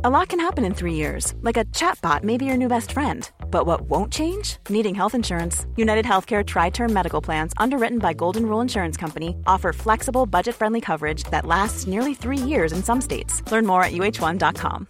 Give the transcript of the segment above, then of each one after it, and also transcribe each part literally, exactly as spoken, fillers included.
A lot can happen in three years, like a chatbot may be your new best friend. But what won't change? Needing health insurance. United Healthcare Tri-Term Medical Plans, underwritten by Golden Rule Insurance Company, offer flexible, budget-friendly coverage that lasts nearly three years in some states. Learn more at U H one dot com.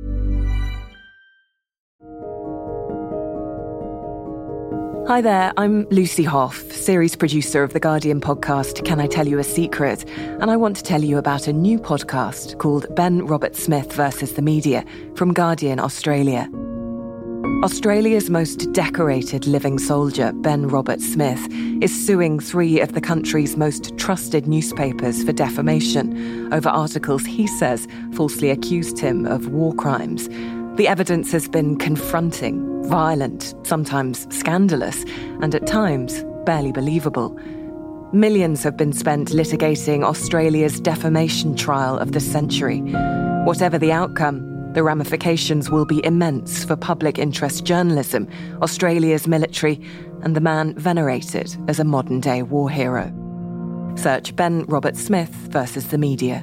Hi there, I'm Lucy Hoff, series producer of the Guardian podcast Can I Tell You a Secret? And I want to tell you about a new podcast called Ben Roberts-Smith versus the Media from Guardian Australia. Australia's most decorated living soldier, Ben Roberts-Smith, is suing three of the country's most trusted newspapers for defamation over articles he says falsely accused him of war crimes. The evidence has been confronting, violent, sometimes scandalous, and at times barely believable. Millions have been spent litigating Australia's defamation trial of the century. Whatever the outcome, the ramifications will be immense for public interest journalism, Australia's military, and the man venerated as a modern-day war hero. Search Ben Roberts-Smith versus the Media.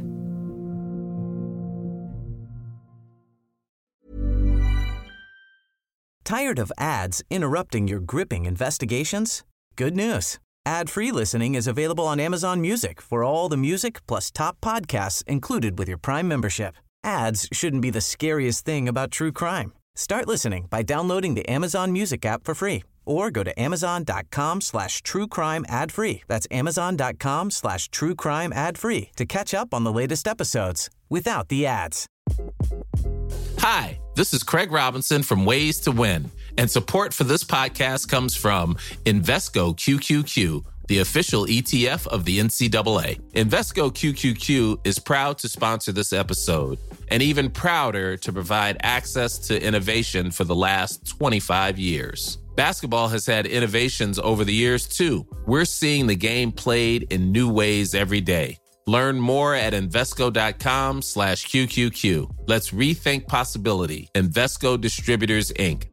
Tired of ads interrupting your gripping investigations? Good news. Ad-free listening is available on Amazon Music for all the music plus top podcasts included with your Prime membership. Ads shouldn't be the scariest thing about true crime. Start listening by downloading the Amazon Music app for free or go to amazon.com slash true crime ad free. That's amazon.com slash true crime ad free to catch up on the latest episodes without the ads. Hi, this is Craig Robinson from Ways to Win, and support for this podcast comes from Invesco Q Q Q, the official E T F of the N C double A. Invesco Q Q Q is proud to sponsor this episode, and even prouder to provide access to innovation for the last twenty-five years. Basketball has had innovations over the years, too. We're seeing the game played in new ways every day. Learn more at Invesco.com slash QQQ. Let's rethink possibility. Invesco Distributors, Incorporated.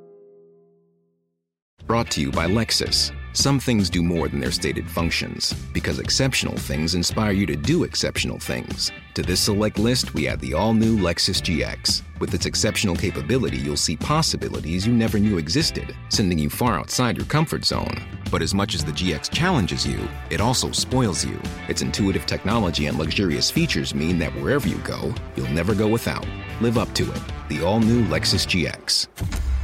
Brought to you by Lexus. Some things do more than their stated functions, because exceptional things inspire you to do exceptional things. To this select list, we add the all-new Lexus G X. With its exceptional capability, you'll see possibilities you never knew existed, sending you far outside your comfort zone. But as much as the G X challenges you, it also spoils you. Its intuitive technology and luxurious features mean that wherever you go, you'll never go without. Live up to it. The all-new Lexus G X.